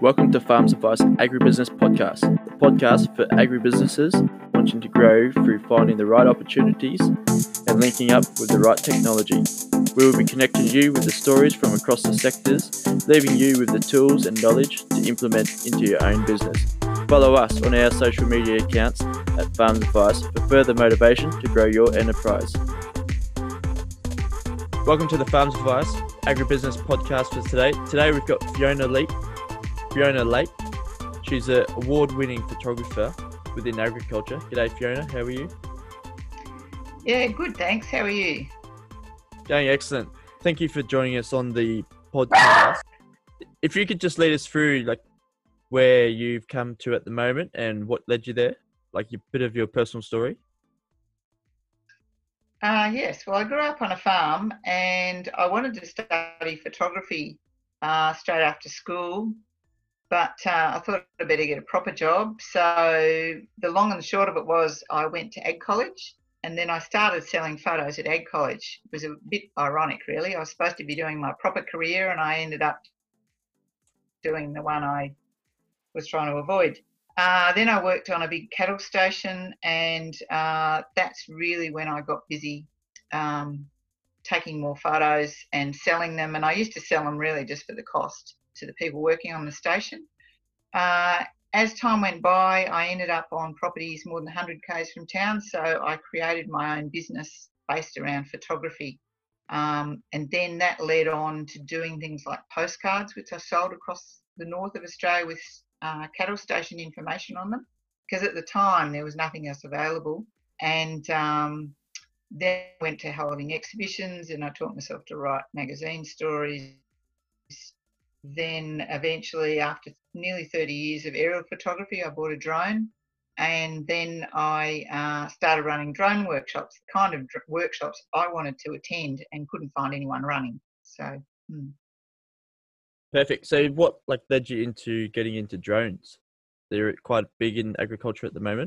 Welcome to Farms Advice Agribusiness Podcast, the podcast for agribusinesses wanting to grow through finding the right opportunities and linking up with the right technology. We will be connecting you with the stories from across the sectors, leaving you with the tools and knowledge to implement into your own business. Follow us on our social media accounts at Farms Advice for further motivation to grow your enterprise. Welcome to the Farms Advice Agribusiness Podcast for today. Today we've got Fiona Lake. She's an award-winning photographer within agriculture. G'day Fiona, how are you? Yeah, good, thanks. How are you? Going excellent. Thank you for joining us on the podcast. If you could just lead us through where you've come to at the moment and what led you there, a bit of your personal story. Yes, well, I grew up on a farm and I wanted to study photography straight after school, but I thought I'd better get a proper job. So the long and the short of it was I went to Ag College and then I started selling photos at Ag College. It was a bit ironic, really. I was supposed to be doing my proper career and I ended up doing the one I was trying to avoid. Then I worked on a big cattle station and that's really when I got busy taking more photos and selling them. And I used to sell them really just for the cost to the people working on the station. As time went by, I ended up on properties more than 100 k's from town. So I created my own business based around photography. And then that led on to doing things like postcards, which I sold across the north of Australia with cattle station information on them, because at the time there was nothing else available. And then I went to holding exhibitions and I taught myself to write magazine stories. Then eventually, after nearly 30 years of aerial photography, I bought a drone, and then I started running drone workshops, the kind of workshops I wanted to attend and couldn't find anyone running. So Perfect. So what led you into getting into drones? They're quite big in agriculture at the moment.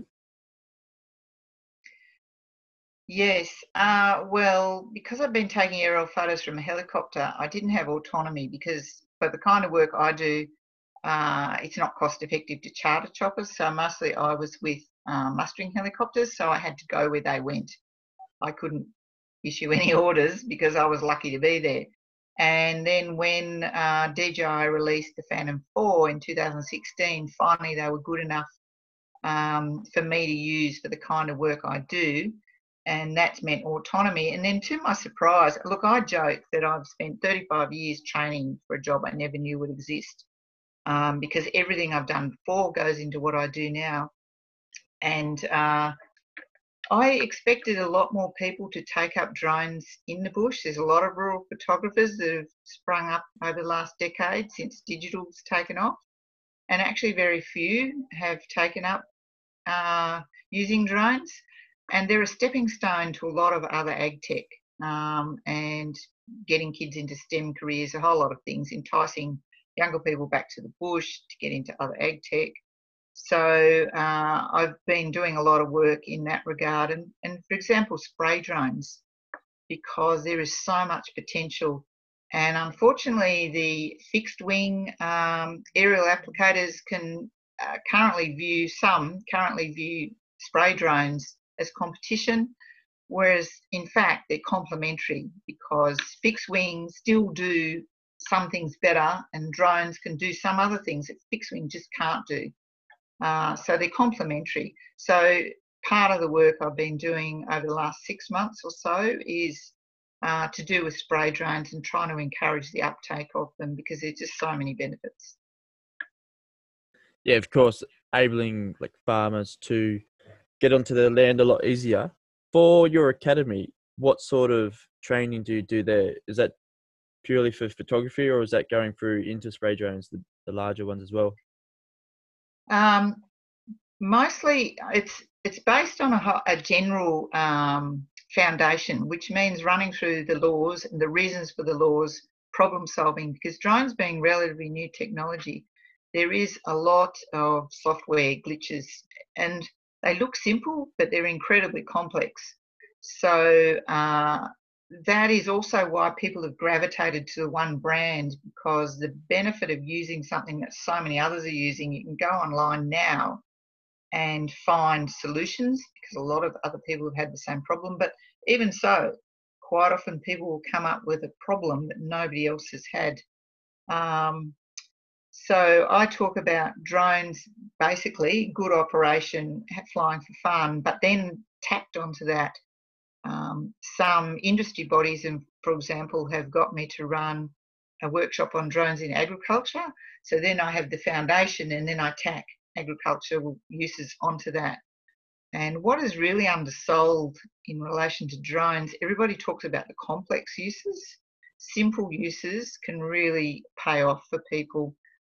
Yes. Well, because I've been taking aerial photos from a helicopter, I didn't have autonomy because for the kind of work I do, it's not cost effective to charter choppers. So mostly I was with mustering helicopters, so I had to go where they went. I couldn't issue any orders because I was lucky to be there. And then when DJI released the Phantom 4 in 2016, finally they were good enough for me to use for the kind of work I do. And that's meant autonomy. And then to my surprise, look, I joke that I've spent 35 years training for a job I never knew would exist because everything I've done before goes into what I do now. And I expected a lot more people to take up drones in the bush. There's a lot of rural photographers that have sprung up over the last decade since digital's taken off. And actually very few have taken up using drones. And they're a stepping stone to a lot of other ag tech and getting kids into STEM careers, a whole lot of things, enticing younger people back to the bush to get into other ag tech. So I've been doing a lot of work in that regard. And for example, spray drones, because there is so much potential. And unfortunately, the fixed wing aerial applicators can currently view spray drones as competition, whereas in fact they're complementary because fixed wing still do some things better and drones can do some other things that fixed wing just can't do. So they're complementary. So part of the work I've been doing over the last 6 months or so is to do with spray drones and trying to encourage the uptake of them because there's just so many benefits. Yeah, of course, enabling farmers to get onto their land a lot easier. For your academy, what sort of training do you do there? Is that purely for photography or is that going through into spray drones, the larger ones as well? Mostly it's based on a general foundation, which means running through the laws and the reasons for the laws, problem solving, because drones being relatively new technology, there is a lot of software glitches and they look simple, but they're incredibly complex. So that is also why people have gravitated to the one brand, because the benefit of using something that so many others are using, you can go online now and find solutions, because a lot of other people have had the same problem. But even so, quite often people will come up with a problem that nobody else has had. So I talk about drones, basically good operation, flying for fun, but then tacked onto that, some industry bodies, and for example, have got me to run a workshop on drones in agriculture. So then I have the foundation, and then I tack agricultural uses onto that. And what is really undersold in relation to drones, everybody talks about the complex uses. Simple uses can really pay off for people.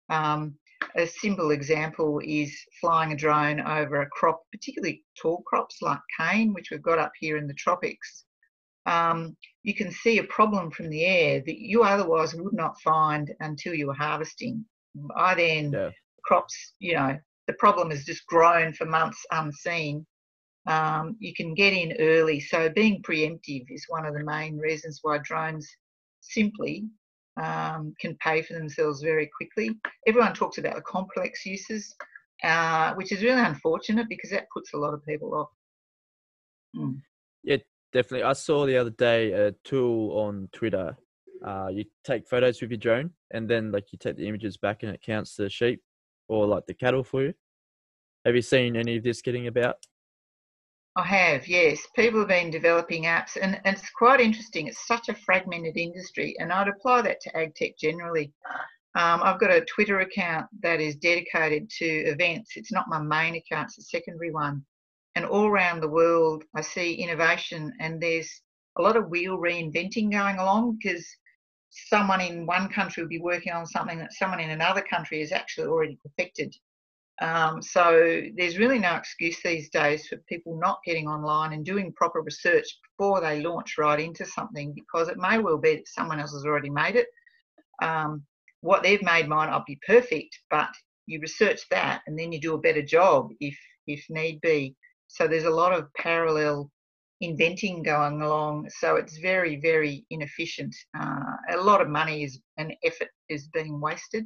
A simple example is flying a drone over a crop, particularly tall crops like cane, which we've got up here in the tropics. You can see a problem from the air that you otherwise would not find until you were harvesting. Crops, the problem has just grown for months unseen. You can get in early. So being preemptive is one of the main reasons why drones simply can pay for themselves very quickly. Everyone talks about the complex uses, which is really unfortunate because that puts a lot of people off. Yeah, definitely. I saw the other day a tool on Twitter. You take photos with your drone, and then you take the images back, and it counts the sheep or the cattle for you. Have you seen any of this getting about? I have, yes. People have been developing apps, and it's quite interesting. It's such a fragmented industry, and I'd apply that to ag tech generally. I've got a Twitter account that is dedicated to events. It's not my main account, it's a secondary one. And all around the world, I see innovation, and there's a lot of wheel reinventing going along, because someone in one country will be working on something that someone in another country has actually already perfected. So there's really no excuse these days for people not getting online and doing proper research before they launch right into something, because it may well be that someone else has already made it. What they've made might not be perfect, but you research that and then you do a better job if need be. So there's a lot of parallel inventing going along. So it's very, very inefficient. A lot of money and effort is being wasted.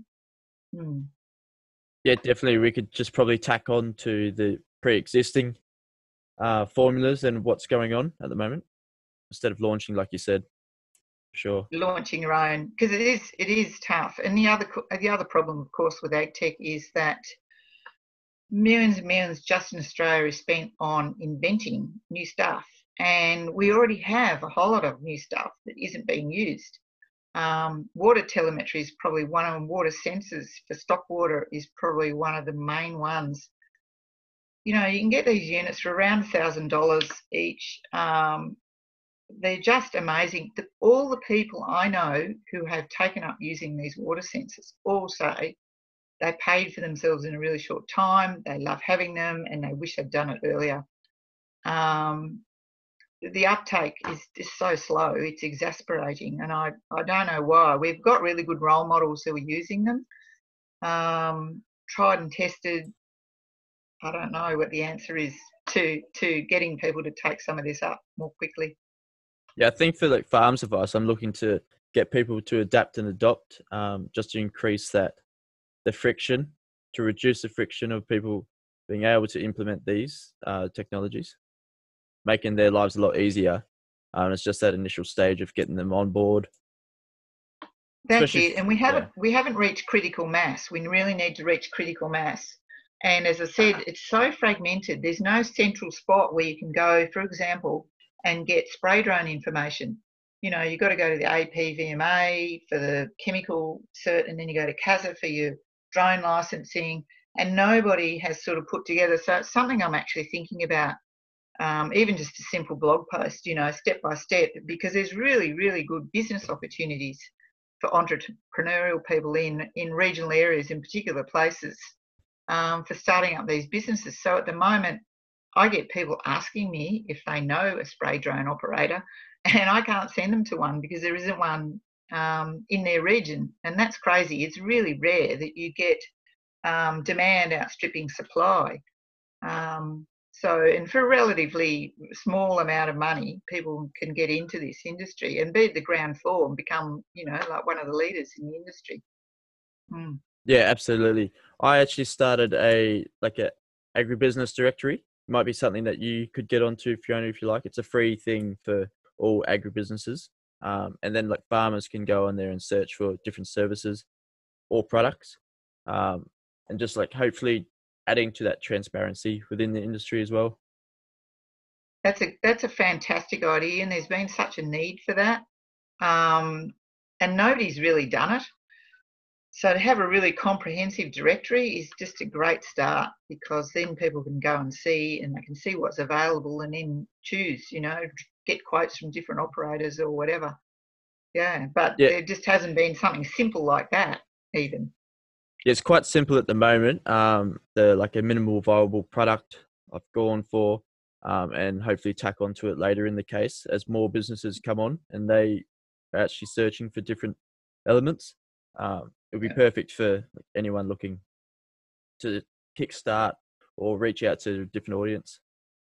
Yeah, definitely. We could just probably tack on to the pre-existing formulas and what's going on at the moment, instead of launching, like you said. Sure. Launching your own, because it is tough. And the other problem, of course, with ag tech is that millions and millions just in Australia is spent on inventing new stuff, and we already have a whole lot of new stuff that isn't being used. Water telemetry is probably one of them. Water sensors for stock water is probably one of the main ones. You can get these units for around $1,000 each. They're just amazing. All the people I know who have taken up using these water sensors all say they paid for themselves in a really short time. They love having them, and they wish they'd done it earlier. The uptake is just so slow. It's exasperating, and I don't know why. We've got really good role models who are using them, tried and tested. I don't know what the answer is to getting people to take some of this up more quickly. Yeah, I think for farms advice, I'm looking to get people to adapt and adopt, just to increase the friction, to reduce the friction of people being able to implement these technologies, making their lives a lot easier. It's just that initial stage of getting them on board. That's it. And we haven't reached critical mass. We really need to reach critical mass. And as I said, it's so fragmented. There's no central spot where you can go, for example, and get spray drone information. You've got to go to the APVMA for the chemical cert, and then you go to CASA for your drone licensing, and nobody has sort of put together. So it's something I'm actually thinking about, even just a simple blog post, step by step, because there's really, really good business opportunities for entrepreneurial people in regional areas, in particular places, for starting up these businesses. So at the moment, I get people asking me if they know a spray drone operator, and I can't send them to one because there isn't one in their region. And that's crazy. It's really rare that you get demand outstripping supply. So, and for a relatively small amount of money, people can get into this industry and be at the ground floor and become, like one of the leaders in the industry. Mm. Yeah, absolutely. I actually started a agribusiness directory. Might be something that you could get onto, Fiona, if you like. It's a free thing for all agribusinesses. And then like farmers can go on there and search for different services or products. And just like hopefully adding to that transparency within the industry as well. That's a fantastic idea, and there's been such a need for that. And nobody's really done it. So to have a really comprehensive directory is just a great start, because then people can go and see, and they can see what's available and then choose, get quotes from different operators or whatever. Yeah, but Yeah, there just hasn't been something simple like that even. it's quite simple at the moment. The like a minimal viable product I've gone for, and hopefully tack onto it later in the case as more businesses come on and they are actually searching for different elements. It'll be perfect for anyone looking to kickstart or reach out to a different audience.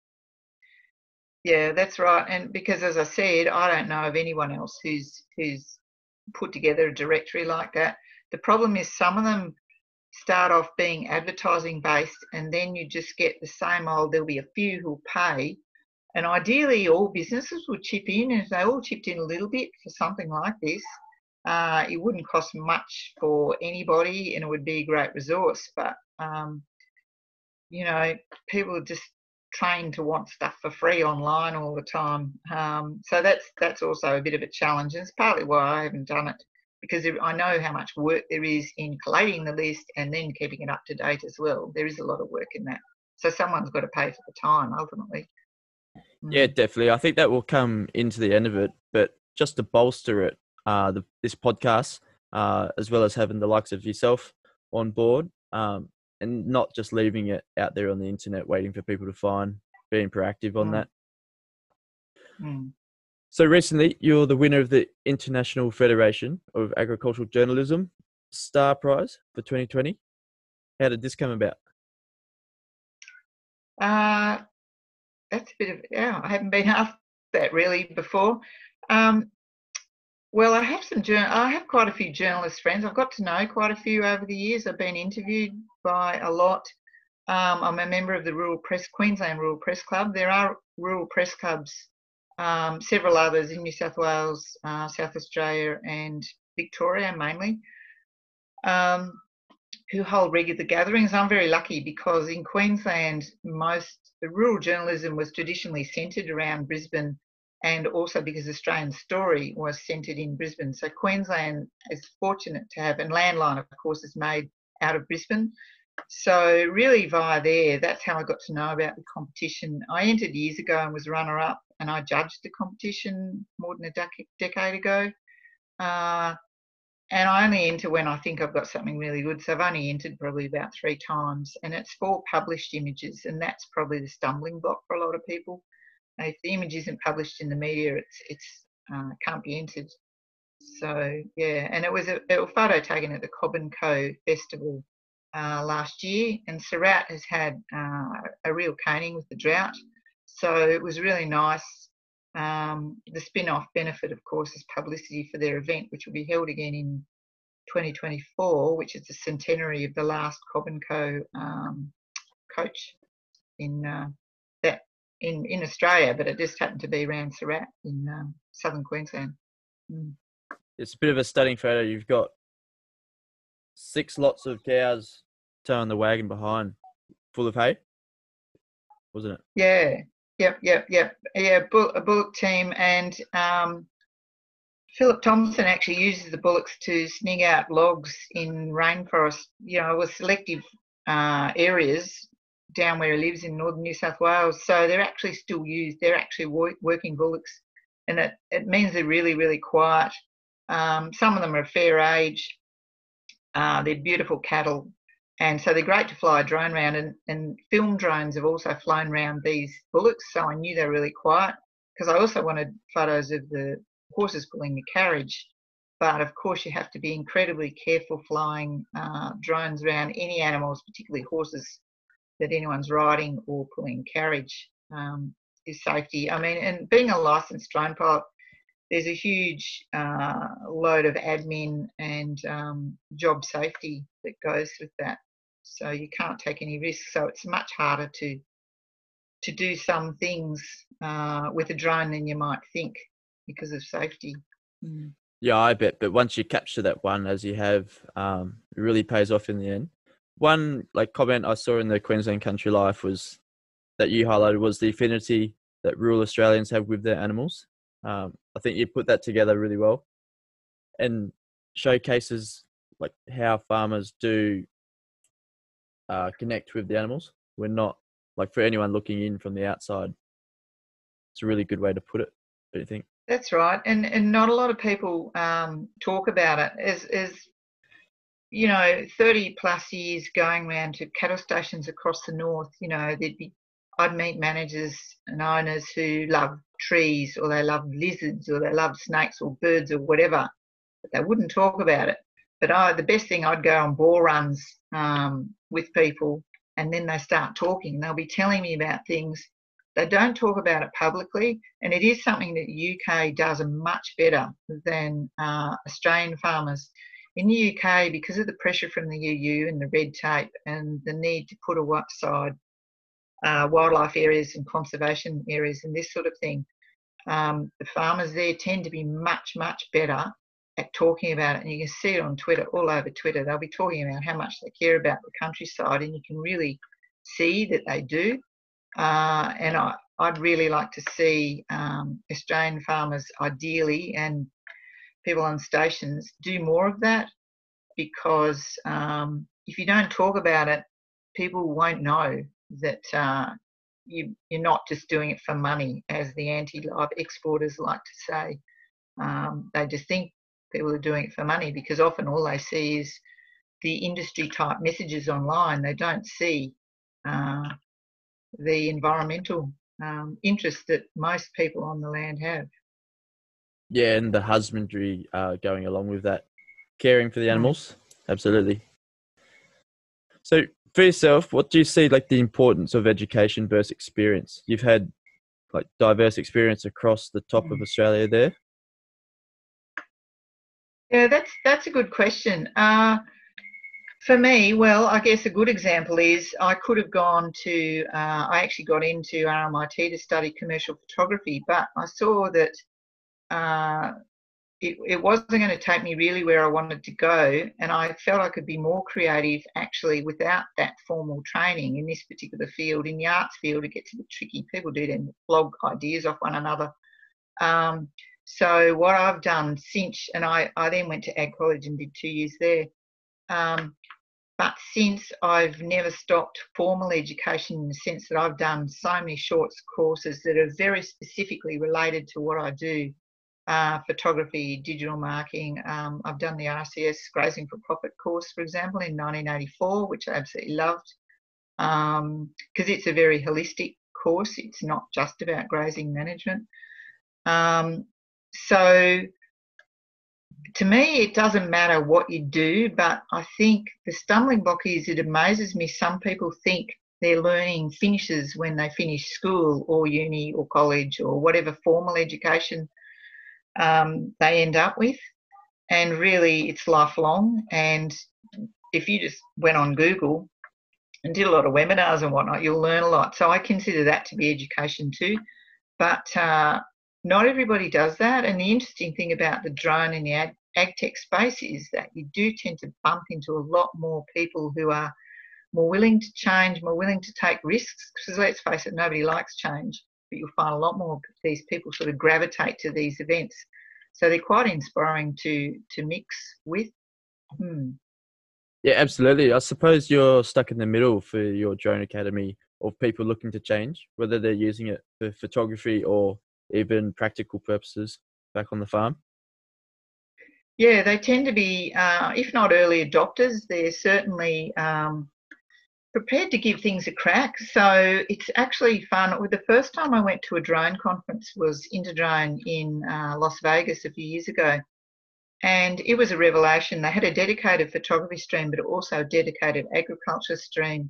Yeah, that's right. And because, as I said, I don't know of anyone else who's put together a directory like that. The problem is some of them start off being advertising based, and then you just get the same old. There'll be a few who'll pay, and ideally all businesses would chip in. And if they all chipped in a little bit for something like this, it wouldn't cost much for anybody, and it would be a great resource. But people are just trained to want stuff for free online all the time. So that's also a bit of a challenge, and it's partly why I haven't done it, because I know how much work there is in collating the list and then keeping it up to date as well. There is a lot of work in that. So someone's got to pay for the time ultimately. Yeah, definitely. I think that will come into the end of it, but just to bolster it, this podcast, as well as having the likes of yourself on board, and not just leaving it out there on the internet waiting for people to find, being proactive on that. So recently, you're the winner of the International Federation of Agricultural Journalism Star Prize for 2020. How did this come about? That's a bit of, I haven't been asked that really before. Well, I have quite a few journalist friends. I've got to know quite a few over the years. I've been interviewed by a lot. I'm a member of the Queensland Rural Press Club. There are rural press clubs, several others in New South Wales, South Australia and Victoria mainly, who hold regular gatherings. I'm very lucky because in Queensland, the rural journalism was traditionally centred around Brisbane, and also because Australian Story was centred in Brisbane. So Queensland is fortunate to have, and Landline, of course, is made out of Brisbane. So really via there, that's how I got to know about the competition. I entered years ago and was runner-up, and I judged the competition more than a decade ago. And I only enter when I think I've got something really good. So I've only entered probably about 3 times, and it's for published images, and that's probably the stumbling block for a lot of people. If the image isn't published in the media, it's can't be entered. So yeah, and it was a photo taken at the Cobb and Co Festival last year, and Surat has had a real caning with the drought, so it was really nice. The spin-off benefit, of course, is publicity for their event, which will be held again in 2024, which is the centenary of the last Cobb and Co coach in in Australia, but it just happened to be around Surat in southern Queensland. It's a bit of a stunning photo. You've got 6 lots of cows towing the wagon behind, full of hay, wasn't it? Yeah. Yep. Yeah, a bullock team, and Philip Thompson actually uses the bullocks to snig out logs in rainforest, with selective areas down where he lives in northern New South Wales. So they're actually still used. They're actually working bullocks, and it means they're really, really quiet. Some of them are a fair age. They're beautiful cattle. And so they're great to fly a drone around, and film drones have also flown around these bullocks. So I knew they were really quiet, because I also wanted photos of the horses pulling the carriage. But of course, you have to be incredibly careful flying drones around any animals, particularly horses, that anyone's riding or pulling carriage is safety. I mean, and being a licensed drone pilot, there's a huge load of admin and job safety that goes with that. So you can't take any risks. So it's much harder to do some things with a drone than you might think because of safety. Mm. Yeah, I bet. But once you capture that one, as you have, it really pays off in the end. One comment I saw in the Queensland Country Life was that you highlighted was the affinity that rural Australians have with their animals. I think you put that together really well, and showcases how farmers do connect with the animals. We're not for anyone looking in from the outside. It's a really good way to put it. What do you think? That's right, and not a lot of people talk about it. As 30 plus years going around to cattle stations across the north, I'd meet managers and owners who love trees, or they love lizards, or they love snakes or birds or whatever, but they wouldn't talk about it. But the best thing, I'd go on ball runs with people, and then they start talking. They'll be telling me about things. They don't talk about it publicly, and it is something that the UK does much better than Australian farmers. In the UK, because of the pressure from the EU and the red tape and the need to put aside wildlife areas and conservation areas and this sort of thing, the farmers there tend to be much, much better at talking about it. And you can see it on Twitter, all over Twitter. They'll be talking about how much they care about the countryside, and you can really see that they do. And I'd really like to see Australian farmers, ideally, and people on stations do more of that, because if you don't talk about it, people won't know that you're not just doing it for money, as the anti-live exporters like to say. They just think people are doing it for money, because often all they see is the industry type messages online. They don't see the environmental interest that most people on the land have. Yeah, and the husbandry going along with that, caring for the animals. Absolutely. So for yourself, what do you see the importance of education versus experience? You've had diverse experience across the top of Australia there. Yeah, that's a good question. For me, well, I guess a good example is I could have gone to, I actually got into RMIT to study commercial photography, but I saw that it wasn't going to take me really where I wanted to go, and I felt I could be more creative actually without that formal training in this particular field. In the arts field, it gets a bit tricky. People do then flog ideas off one another. So what I've done since, and I then went to Ag College and did 2 years there, but since, I've never stopped formal education, in the sense that I've done so many short courses that are very specifically related to what I do. Photography, digital marketing. I've done the RCS Grazing for Profit course, for example, in 1984, which I absolutely loved, because it's a very holistic course. It's not just about grazing management. So to me, it doesn't matter what you do, but I think the stumbling block is, it amazes me, some people think their learning finishes when they finish school or uni or college or whatever formal education they end up with. And really, it's lifelong. And if you just went on Google and did a lot of webinars and whatnot, you'll learn a lot. So I consider that to be education too. But not everybody does that. And the interesting thing about the drone and the ag tech space is that you do tend to bump into a lot more people who are more willing to change, more willing to take risks. Because let's face it, nobody likes change, but you'll find a lot more of these people sort of gravitate to these events. So they're quite inspiring to mix with. Yeah, absolutely. I suppose you're stuck in the middle for your drone academy of people looking to change, whether they're using it for photography or even practical purposes back on the farm. Yeah, they tend to be, if not early adopters, they're certainly prepared to give things a crack. So it's actually fun. The first time I went to a drone conference was Interdrone in Las Vegas a few years ago. And it was a revelation. They had a dedicated photography stream, but also a dedicated agriculture stream.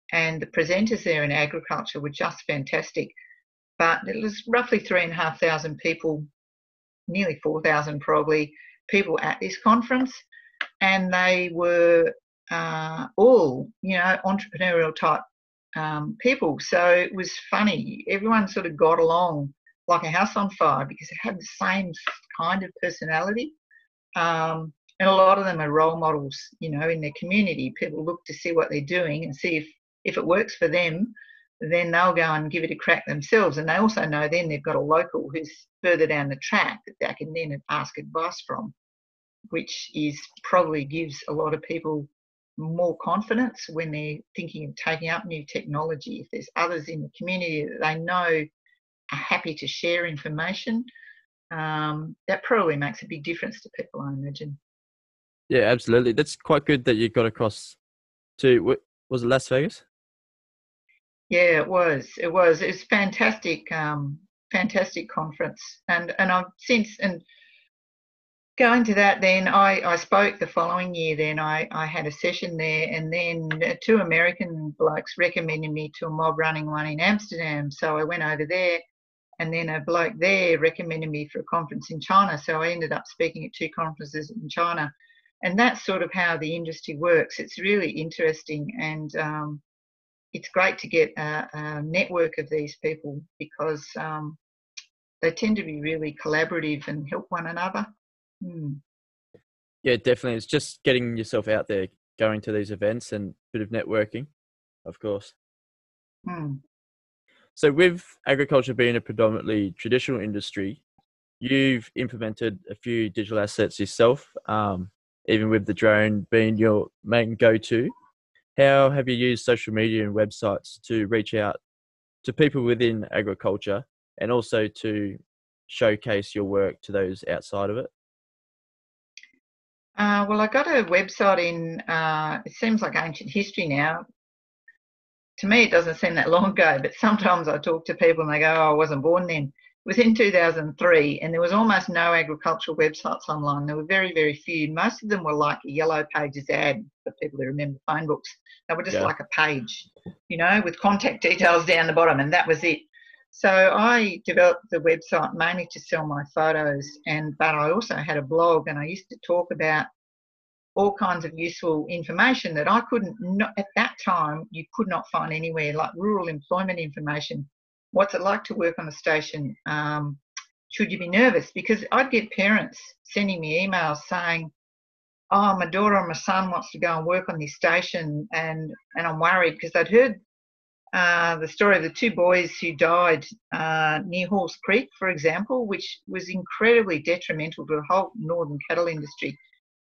and the presenters there in agriculture were just fantastic. But it was roughly 3,500 people, nearly 4,000 probably, people at this conference, and they were all, entrepreneurial type people. So it was funny. Everyone sort of got along like a house on fire because it had the same kind of personality. And a lot of them are role models, in their community. People look to see what they're doing and see if it works for them, then they'll go and give it a crack themselves. And they also know then they've got a local who's further down the track that they can then ask advice from, which probably gives a lot of people more confidence when they're thinking of taking up new technology. If there's others in the community that they know are happy to share information, that probably makes a big difference to people, I imagine. Yeah, absolutely. That's quite good that you got across to, was it Las Vegas? Yeah, it was. It was fantastic, fantastic conference. And I've since, and going to that, then I spoke the following year. Then I had a session there, and then two American blokes recommended me to a mob running one in Amsterdam. So I went over there, and then a bloke there recommended me for a conference in China. So I ended up speaking at two conferences in China. And that's sort of how the industry works. It's really interesting, and it's great to get a network of these people because they tend to be really collaborative and help one another. Yeah, definitely. It's just getting yourself out there, going to these events and a bit of networking, of course. So with agriculture being a predominantly traditional industry, you've implemented a few digital assets yourself, even with the drone being your main go-to. How have you used social media and websites to reach out to people within agriculture and also to showcase your work to those outside of it? Well, I got a website in, it seems like ancient history now. To me, it doesn't seem that long ago, but sometimes I talk to people and they go, oh, I wasn't born then. It was in 2003, and there was almost no agricultural websites online. There were very, very few. Most of them were like a Yellow Pages ad for people who remember phone books. They were just like a page, with contact details down the bottom, and that was it. So I developed the website mainly to sell my photos, but I also had a blog, and I used to talk about all kinds of useful information that I couldn't, at that time, you could not find anywhere, like rural employment information. What's it like to work on a station? Should you be nervous? Because I'd get parents sending me emails saying, oh, my daughter or my son wants to go and work on this station, and I'm worried because they'd heard the story of the two boys who died near Halls Creek, for example, which was incredibly detrimental to the whole northern cattle industry.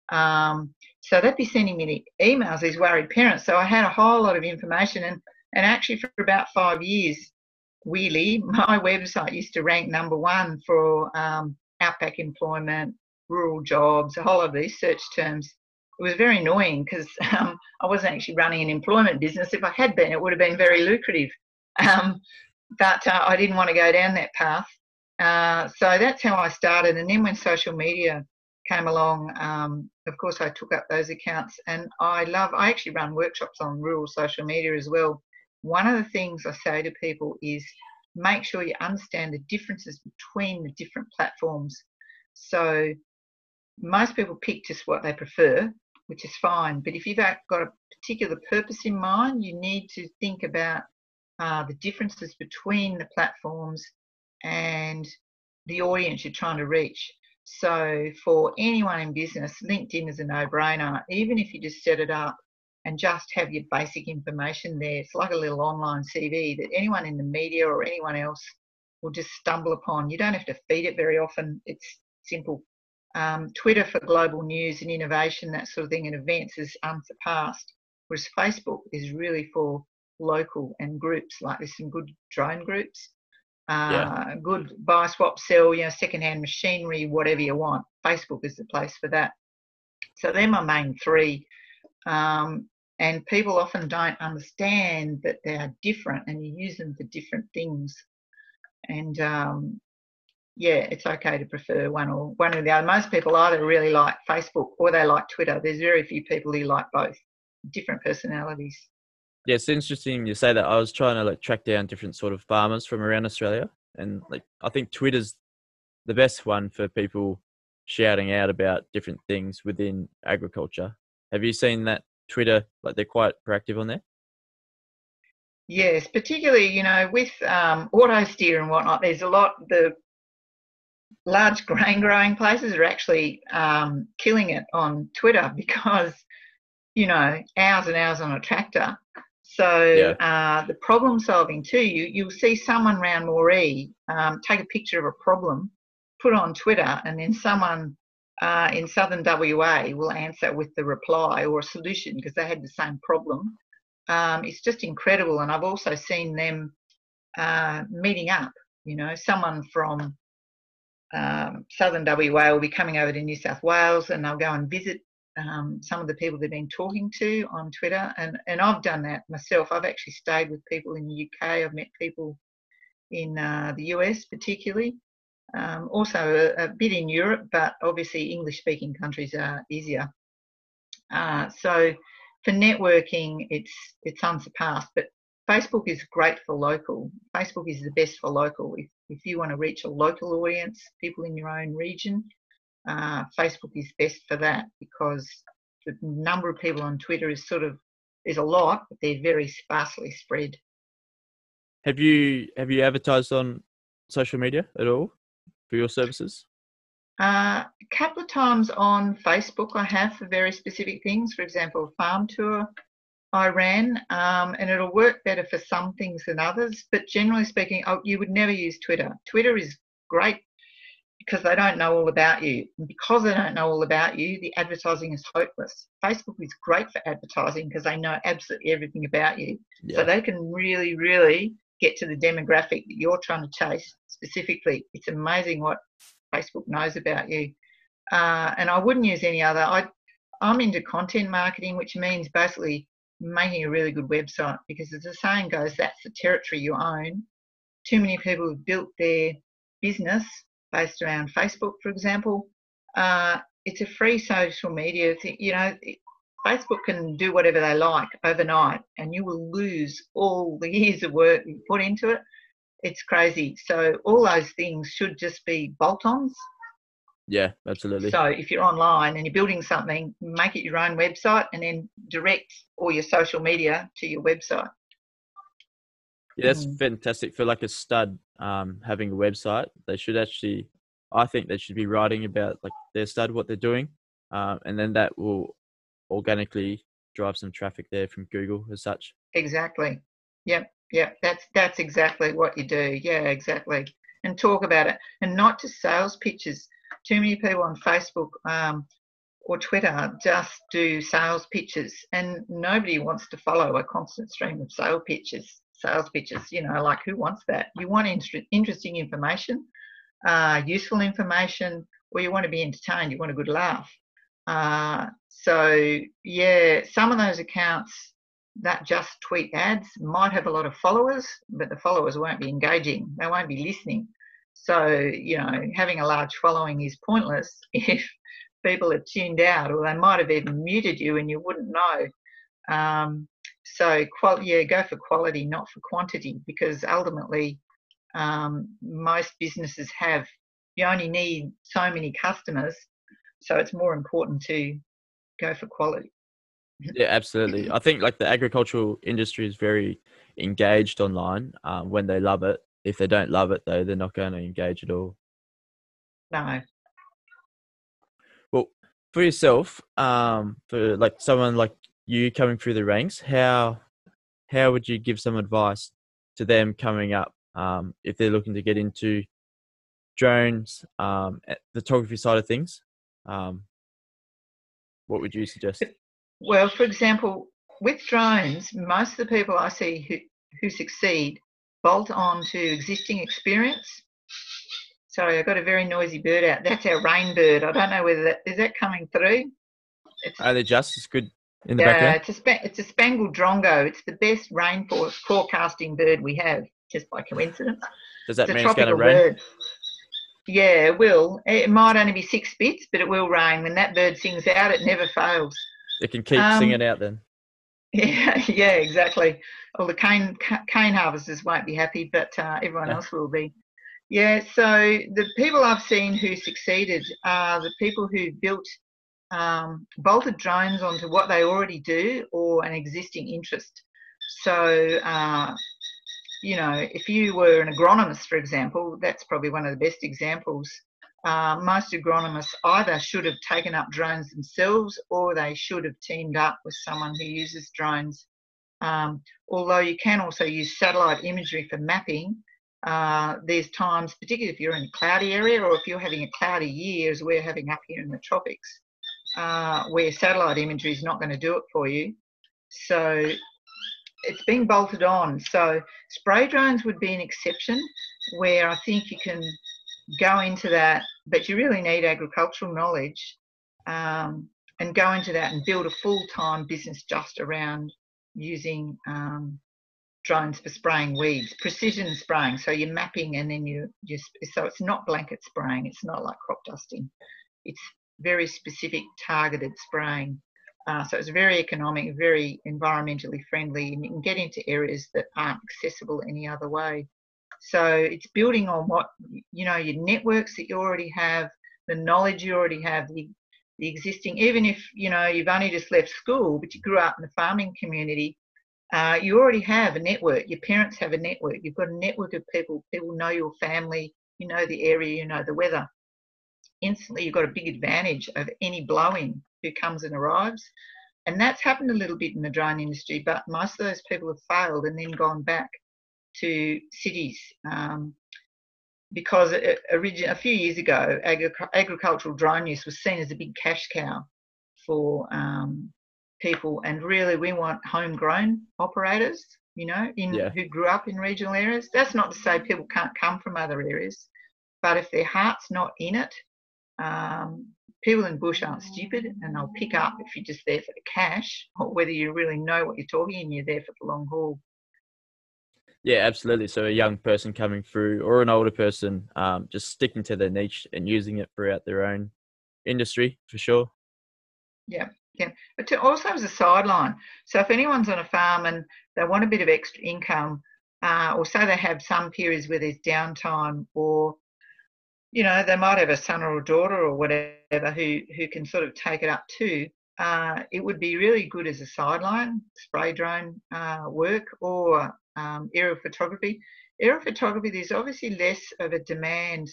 So they'd be sending me the emails, these worried parents. So I had a whole lot of information, and actually for about 5 years, weirdly, my website used to rank number one for outback employment, rural jobs, a whole lot of these search terms. It was very annoying because I wasn't actually running an employment business. If I had been, it would have been very lucrative. But I didn't want to go down that path. So that's how I started. And then when social media came along, of course, I took up those accounts, and I actually run workshops on rural social media as well. One of the things I say to people is make sure you understand the differences between the different platforms. So most people pick just what they prefer, which is fine. But if you've got a particular purpose in mind, you need to think about the differences between the platforms and the audience you're trying to reach. So for anyone in business, LinkedIn is a no-brainer. Even if you just set it up and just have your basic information there, it's like a little online CV that anyone in the media or anyone else will just stumble upon. You don't have to feed it very often. It's simple. Twitter for global news and innovation, that sort of thing, and events is unsurpassed, whereas Facebook is really for local and groups. Like there's some good drone groups, good buy, swap, sell, secondhand machinery, whatever you want. Facebook is the place for that. So they're my main three. And people often don't understand that they are different and you use them for different things. And it's okay to prefer one or the other. Most people either really like Facebook or they like Twitter. There's very few people who like both, different personalities. Yeah, it's interesting you say that. I was trying to like track down different sort of farmers from around Australia, and like I think Twitter's the best one for people shouting out about different things within agriculture. Have you seen that Twitter? Like they're quite proactive on there. Yes, particularly, with auto steer and whatnot, there's a lot, the large grain growing places are actually killing it on Twitter because, hours and hours on a tractor. So Yeah, the problem solving too, you'll see someone around Moree take a picture of a problem, put it on Twitter, and then someone in southern WA will answer with the reply or a solution because they had the same problem. It's just incredible. And I've also seen them meeting up. Someone from southern WA will be coming over to New South Wales and they'll go and visit some of the people they've been talking to on Twitter. And I've done that myself. I've actually stayed with people in the UK. I've met people in the US particularly. Also a bit in Europe, but obviously English-speaking countries are easier. So for networking, it's unsurpassed. But Facebook is great for local. Facebook is the best for local. If you want to reach a local audience, people in your own region, Facebook is best for that because the number of people on Twitter is there's a lot, but they're very sparsely spread. Have you advertised on social media at all for your services? A couple of times on Facebook I have for very specific things. For example, a farm tour I ran, and it'll work better for some things than others. But generally speaking, you would never use Twitter. Twitter is great because they don't know all about you. And because they don't know all about you, the advertising is hopeless. Facebook is great for advertising because they know absolutely everything about you. Yeah. So they can really, really get to the demographic that you're trying to chase specifically. It's amazing what Facebook knows about you. And I wouldn't use any other. I'm into content marketing, which means basically making a really good website because as the saying goes, that's the territory you own. Too many people have built their business based around Facebook, for example. It's a free social media thing. Facebook can do whatever they like overnight and you will lose all the years of work you put into it. It's crazy. So all those things should just be bolt-ons. Yeah, absolutely. So if you're online and you're building something, make it your own website and then direct all your social media to your website. Yeah, that's fantastic for like a stud having a website. They should actually, I think they should be writing about like their stud, what they're doing. And then that will organically drive some traffic there from Google as such. Exactly. Yep. That's exactly what you do. Yeah, exactly. And talk about it. And not just sales pitches. Too many people on Facebook or Twitter just do sales pitches and nobody wants to follow a constant stream of sales pitches, like who wants that? You want interesting information, useful information, or you want to be entertained, you want a good laugh. So yeah, some of those accounts that just tweet ads might have a lot of followers, but the followers won't be engaging. They won't be listening. So, having a large following is pointless if people are tuned out or they might have even muted you and you wouldn't know. So, go for quality, not for quantity, because ultimately most businesses you only need so many customers. So it's more important to go for quality. Yeah, absolutely. I think like the agricultural industry is very engaged online when they love it. If they don't love it though, they're not going to engage at all. No. Well, for yourself, for like someone like you coming through the ranks, how would you give some advice to them coming up if they're looking to get into drones, photography side of things? What would you suggest? Well, for example, with drones, most of the people I see who succeed bolt on to existing experience. Sorry, I've got a very noisy bird out. That's our rain bird. I don't know whether is that coming through. They're just as good in the background. It's a Spangled Drongo. It's the best rain forecasting bird we have, just by coincidence. Does that mean it's going to rain? Bird. Yeah, it will. It might only be 6 bits, but it will rain. When that bird sings out, it never fails. It can keep singing out then. Yeah, exactly. Well, the cane harvesters won't be happy, but everyone Yeah. else will be. Yeah, so the people I've seen who succeeded are the people who built bolted drones onto what they already do or an existing interest. So, if you were an agronomist, for example, that's probably one of the best examples. Most agronomists either should have taken up drones themselves or they should have teamed up with someone who uses drones. Although you can also use satellite imagery for mapping, there's times, particularly if you're in a cloudy area or if you're having a cloudy year, as we're having up here in the tropics, where satellite imagery is not going to do it for you. So it's being bolted on. So spray drones would be an exception where I think you can go into that, but you really need agricultural knowledge and go into that and build a full-time business just around using drones for spraying weeds, precision spraying. So you're mapping and then so it's not blanket spraying. It's not like crop dusting. It's very specific targeted spraying. So it's very economic, very environmentally friendly, and you can get into areas that aren't accessible any other way. So it's building on what, your networks that you already have, the knowledge you already have, the existing, even if, you've only just left school, but you grew up in the farming community, you already have a network. Your parents have a network. You've got a network of people. People know your family. You know the area. You know the weather. Instantly, you've got a big advantage of any blow-in who comes and arrives. And that's happened a little bit in the drone industry, but most of those people have failed and then gone back to cities because a few years ago, agricultural drone use was seen as a big cash cow for people, and really we want homegrown operators, Yeah. who grew up in regional areas. That's not to say people can't come from other areas, but if their heart's not in it, people in bush aren't stupid and they'll pick up if you're just there for the cash or whether you really know what you're talking and you're there for the long haul. Yeah, absolutely. So a young person coming through or an older person, just sticking to their niche and using it throughout their own industry for sure. Yeah, yeah. But also as a sideline. So if anyone's on a farm and they want a bit of extra income, or say they have some periods where there's downtime, or they might have a son or a daughter or whatever who can sort of take it up too. It would be really good as a sideline, spray drone work or aerial photography. Aerial photography, there's obviously less of a demand,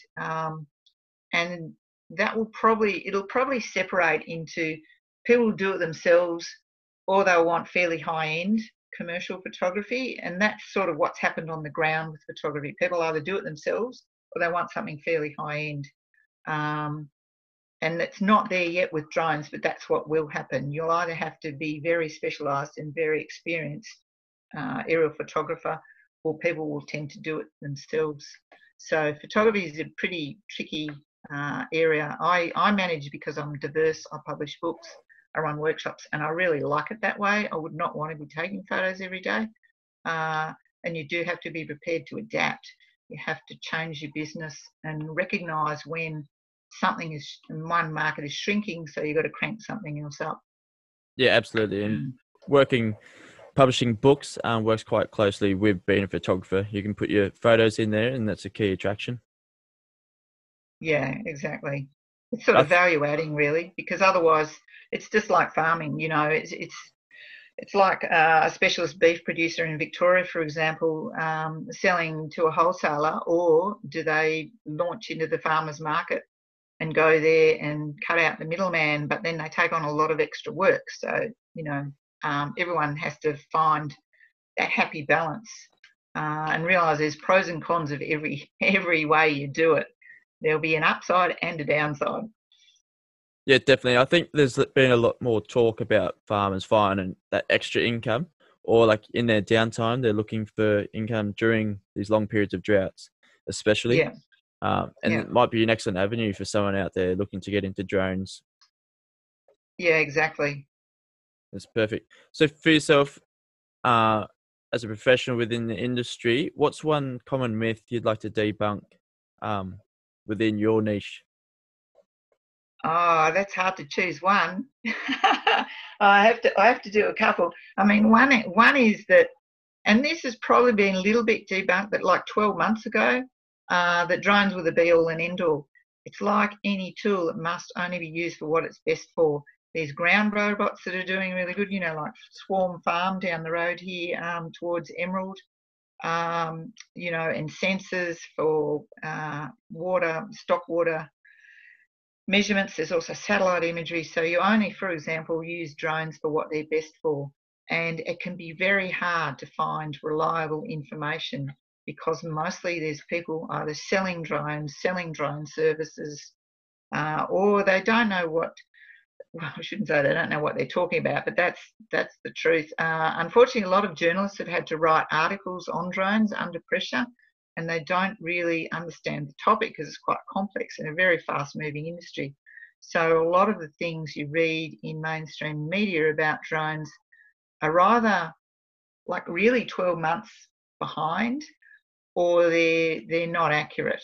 and it'll probably separate into people who do it themselves or they'll want fairly high-end commercial photography, and that's sort of what's happened on the ground with photography. People either do it themselves or they want something fairly high-end. And it's not there yet with drones, but that's what will happen. You'll either have to be very specialised and very experienced aerial photographer, or people will tend to do it themselves. So photography is a pretty tricky area. I manage because I'm diverse. I publish books, I run workshops, and I really like it that way. I would not want to be taking photos every day. And you do have to be prepared to adapt. You have to change your business and recognise when one market is shrinking, so you've got to crank something else up. Yeah, absolutely. And publishing books works quite closely with being a photographer. You can put your photos in there and that's a key attraction. Yeah, exactly. It's sort of value adding really, because otherwise it's just like farming, it's like a specialist beef producer in Victoria, for example, selling to a wholesaler, or do they launch into the farmer's market and go there and cut out the middleman, but then they take on a lot of extra work. So, everyone has to find that happy balance and realise there's pros and cons of every way you do it. There'll be an upside and a downside. Yeah, definitely. I think there's been a lot more talk about farmers finding that extra income, or like in their downtime, they're looking for income during these long periods of droughts, especially. Yeah. And it might be an excellent avenue for someone out there looking to get into drones. Yeah, exactly. That's perfect. So for yourself, as a professional within the industry, what's one common myth you'd like to debunk within your niche? Oh, that's hard to choose one. I have to do a couple. I mean, one is that, and this has probably been a little bit debunked, but like 12 months ago, that drones were the be all and end all. It's like any tool; it must only be used for what it's best for. There's ground robots that are doing really good, like Swarm Farm down the road here towards Emerald, and sensors for water, stock water measurements. There's also satellite imagery. So you only, for example, use drones for what they're best for. And it can be very hard to find reliable information because mostly there's people either selling drone services, or they don't know well, I shouldn't say they don't know what they're talking about, but that's the truth. Unfortunately, a lot of journalists have had to write articles on drones under pressure, and they don't really understand the topic because it's quite complex and a very fast-moving industry. So a lot of the things you read in mainstream media about drones are either like really 12 months behind, or they're not accurate.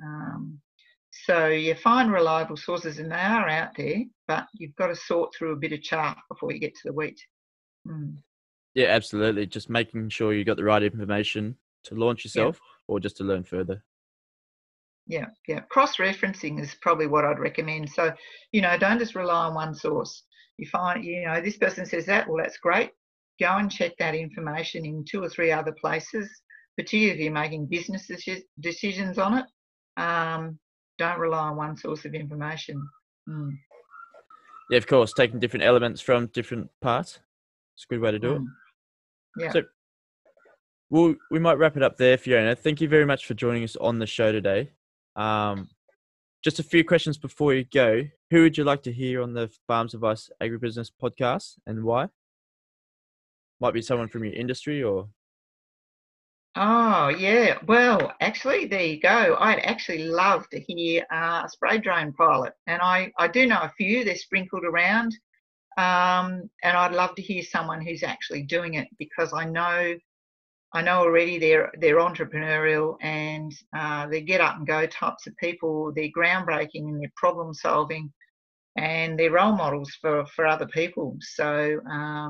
So you find reliable sources, and they are out there, but you've got to sort through a bit of chaff before you get to the wheat. Yeah, absolutely. Just making sure you got the right information to launch yourself, or just to learn further. Yeah. Cross-referencing is probably what I'd recommend. So, don't just rely on one source. You find, this person says that, well, that's great. Go and check that information in 2 or 3 other places, particularly if you're making business decisions on it. Don't rely on one source of information. Yeah, of course, taking different elements from different parts. It's a good way to do it. Yeah. So, we might wrap it up there, Fiona. Thank you very much for joining us on the show today. Just a few questions before you go. Who would you like to hear on the Farms Advice Agribusiness podcast, and why? Might be someone from your industry or... Oh, yeah. Well, actually, there you go. I'd actually love to hear a spray drone pilot. And I do know a few. They're sprinkled around. And I'd love to hear someone who's actually doing it, because I know already they're entrepreneurial, and they're get up and go types of people. They're groundbreaking and they're problem solving, and they're role models for other people. So,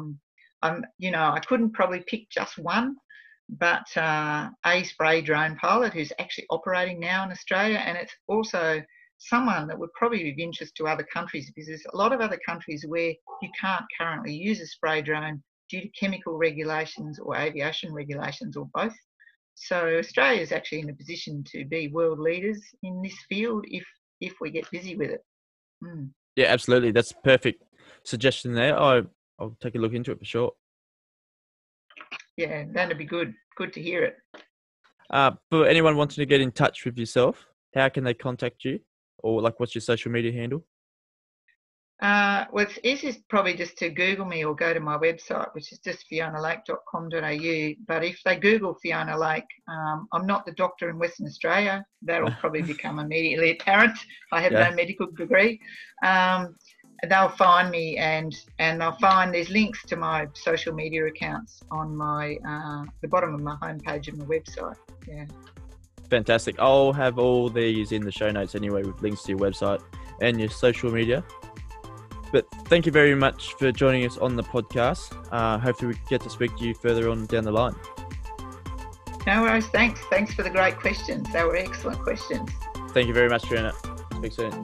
I couldn't probably pick just one, but a spray drone pilot who's actually operating now in Australia, and it's also someone that would probably be of interest to other countries, because there's a lot of other countries where you can't currently use a spray drone due to chemical regulations or aviation regulations, or both. So Australia is actually in a position to be world leaders in this field if we get busy with it. Yeah, absolutely. That's a perfect suggestion there. I'll take a look into it for sure. Yeah, that'd be good. Good to hear it. For anyone wanting to get in touch with yourself, how can they contact you? Or what's your social media handle? Well, it's easiest probably just to Google me or go to my website, which is just fionalake.com.au. But if they Google Fiona Lake, I'm not the doctor in Western Australia. That'll probably become immediately apparent. I have no medical degree. They'll find me, and they'll find there's links to my social media accounts on my the bottom of my homepage of my website. Yeah. Fantastic. I'll have all these in the show notes anyway, with links to your website and your social media. But thank you very much for joining us on the podcast. Hopefully we get to speak to you further on down the line. No worries. Thanks for the great questions. They were excellent questions. Thank you very much, Fiona. Speak soon.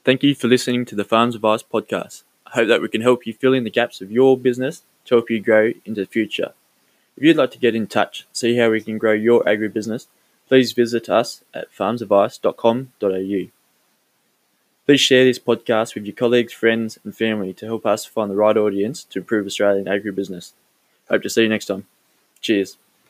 Thank you for listening to the Farms Advice podcast. I hope that we can help you fill in the gaps of your business to help you grow into the future. If you'd like to get in touch, see how we can grow your agribusiness, please visit us at farmsadvice.com.au. Please share this podcast with your colleagues, friends and family to help us find the right audience to improve Australian agribusiness. Hope to see you next time. Cheers.